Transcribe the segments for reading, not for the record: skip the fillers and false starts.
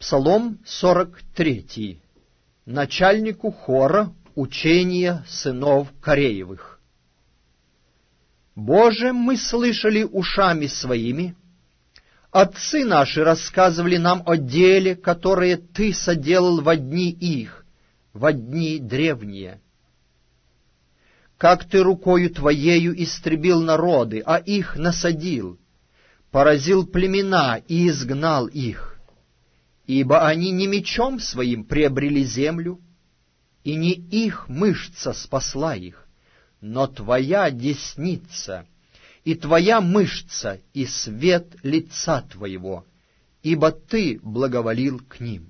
Псалом 43. Начальнику хора учения сынов Кореевых. Боже, мы слышали ушами своими, отцы наши рассказывали нам о деле, которое Ты соделал во дни их, во дни древние. Как Ты рукою Твоею истребил народы, а их насадил, поразил племена и изгнал их. Ибо они не мечом своим приобрели землю, и не их мышца спасла их, но Твоя десница, и Твоя мышца, и свет лица Твоего, ибо Ты благоволил к ним.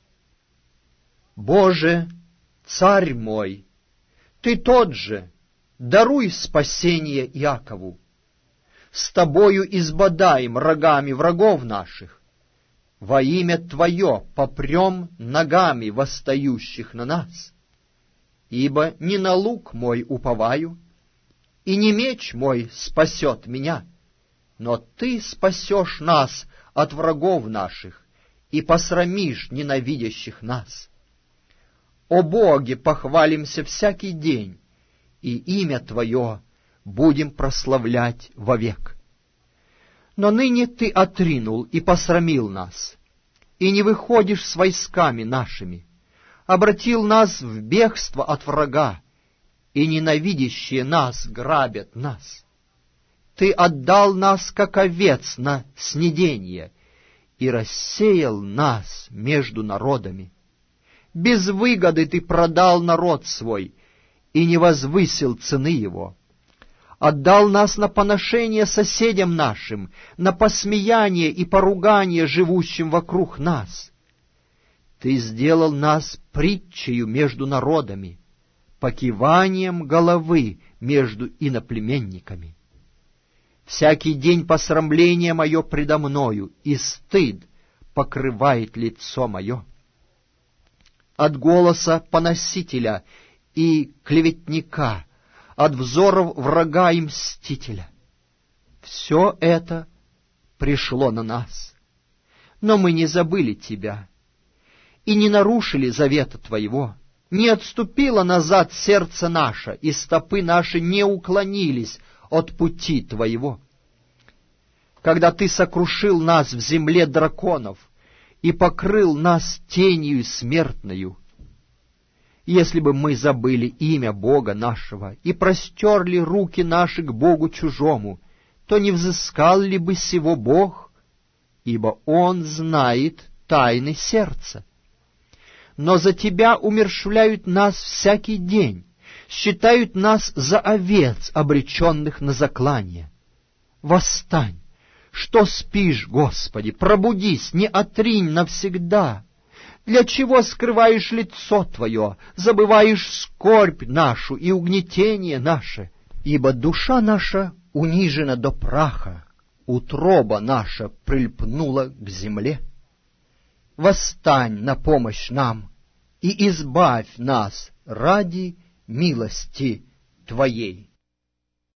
Боже, Царь мой, Ты тот же, даруй спасение Иакову. С Тобою избодаем рогами врагов наших. Во имя Твое попрем ногами восстающих на нас. Ибо не на лук мой уповаю, и не меч мой спасет меня, но Ты спасешь нас от врагов наших и посрамишь ненавидящих нас. О Боге, похвалимся всякий день, и имя Твое будем прославлять вовек. Но ныне Ты отринул и посрамил нас, и не выходишь с войсками нашими, обратил нас в бегство от врага, и ненавидящие нас грабят нас. Ты отдал нас, как овец, на снедение, и рассеял нас между народами. Без выгоды Ты продал народ свой, и не возвысил цены его. Отдал нас на поношение соседям нашим, на посмеяние и поругание живущим вокруг нас. Ты сделал нас притчею между народами, покиванием головы между иноплеменниками. Всякий день посрамление мое предо мною, и стыд покрывает лицо мое. От голоса поносителя и клеветника, от взоров врага и мстителя. Все это пришло на нас, но мы не забыли Тебя и не нарушили завета Твоего, не отступило назад сердце наше, и стопы наши не уклонились от пути Твоего. Когда Ты сокрушил нас в земле драконов и покрыл нас тенью смертною, если бы мы забыли имя Бога нашего и простерли руки наши к Богу чужому, то не взыскал ли бы сего Бог, ибо Он знает тайны сердца. Но за Тебя умерщвляют нас всякий день, считают нас за овец, обреченных на заклание. Восстань! Что спишь, Господи? Пробудись, не отринь навсегда! Для чего скрываешь лицо Твое, забываешь скорбь нашу и угнетение наше? Ибо душа наша унижена до праха, утроба наша прильпнула к земле. Восстань на помощь нам и избавь нас ради милости Твоей.